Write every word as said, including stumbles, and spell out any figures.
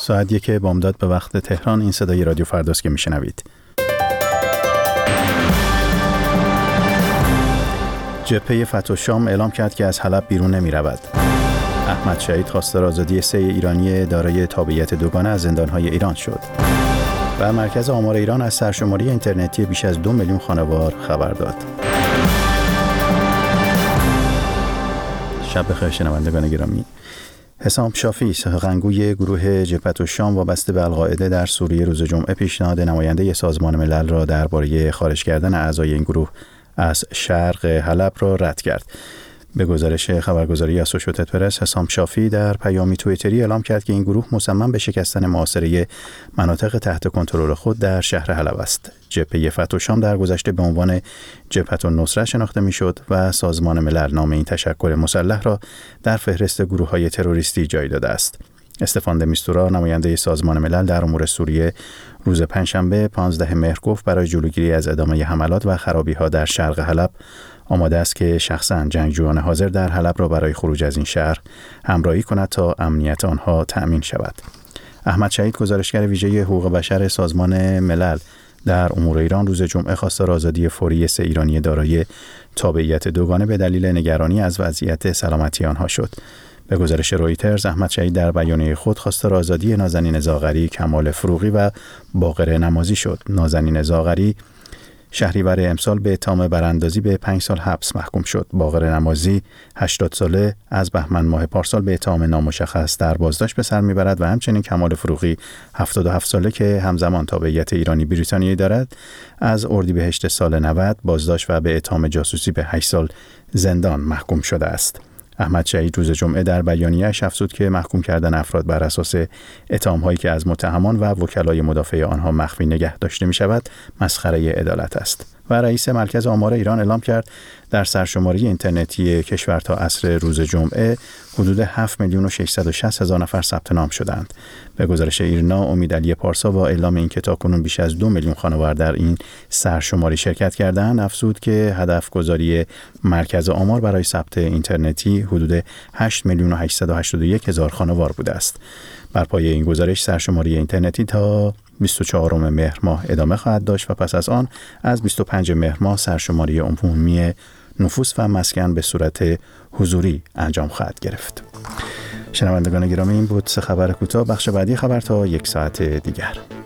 ساعت یک بامداد به وقت تهران. این صدای رادیو فرداست که میشنوید. جبهه فتح الشام اعلام کرد که از حلب بیرون نمی رود. احمد شهید خواستار آزادی سه ایرانی دارای تابعیت دوگانه از زندانهای ایران شد. و مرکز آمار ایران از سرشماری اینترنتی بیش از دو میلیون خانوار خبر داد. شب بخیر شنوندگان گرامی. حسام شافی، سخنگوی گروه جبهه الشام وابسته به القاعده در سوریه، روز جمعه پیشنهاد نماینده سازمان ملل را درباره خارج کردن اعضای این گروه از شرق حلب را رد کرد. به گزارش خبرگزاری اسوشییتد پرس، حسام شافی در پیامی توییتری اعلام کرد که این گروه مصمم به شکستن محاصره مناطق تحت کنترل خود در شهر حلب است. جبهه فتح الشام در گذشته به عنوان جبهه النصرة شناخته میشد و سازمان ملل نام این تشکل مسلح را در فهرست گروه‌های تروریستی جای داده است. استفان د میستورا، نماینده سازمان ملل در امور سوریه، روز پنجشنبه پانزدهم مهر گفت برای جلوگیری از ادامه حملات و خرابی‌ها در شرق حلب آماده است که شخصاً جنگجویان حاضر در حلب را برای خروج از این شهر همراهی کند تا امنیت آنها تأمین شود. احمد شهید، گزارشگر ویژه حقوق بشر سازمان ملل در امور ایران، روز جمعه خواستار آزادی فوری سه ایرانی دارای تابعیت دوگانه به دلیل نگرانی از وضعیت سلامتی آنها شد. به گزارش رویترز، احمد شهید در بیانیه خود خواستار آزادی نازنین زاغری، کمال فروغی و باقر نمازی شد. نازنین زاغری شهریور امسال به اتهام براندازی به پنج سال حبس محکوم شد. باقر نمازی هشتاد ساله از بهمن ماه پارسال به اتهام نامشخص در بازداشت به سر میبرد و همچنین کمال فروغی هفتاد و هفت ساله که همزمان تابعیت ایرانی بریتانیایی دارد از اردیبهشت سال نود بازداشت و به اتهام جاسوسی به هشت سال زندان محکوم شده است. احمد شهید روز جمعه در بیانیه‌اش افزود که محکوم کردن افراد بر اساس اتهام‌هایی که از متهمان و وکلای مدافع آنها مخفی نگه داشته می‌شود مسخره عدالت است. و رئیس مرکز آمار ایران اعلام کرد در سرشماری اینترنتی کشور تا عصر روز جمعه حدود هفت میلیون و ششصد و شصت هزار نفر ثبت نام شدند. به گزارش ایرنا، امید علی پارسا با اعلام اینکه تاکنون بیش از دو میلیون خانوار در این سرشماری شرکت کردند، افزود که هدف گذاری مرکز آمار برای ثبت اینترنتی حدود هشت میلیون و هشتصد و هشتاد و یک هزار خانوار بوده است. بر پایه این گزارش سرشماری اینترنتی تا بیست و چهارم مهر ماه ادامه خواهد داشت و پس از آن از بیست و پنجم مهر ماه سرشماری عمومی نفوس و مسکن به صورت حضوری انجام خواهد گرفت. شنوندگان گرامی، این بود سه خبر کوتاه. بخش بعدی خبر تا یک ساعت دیگر.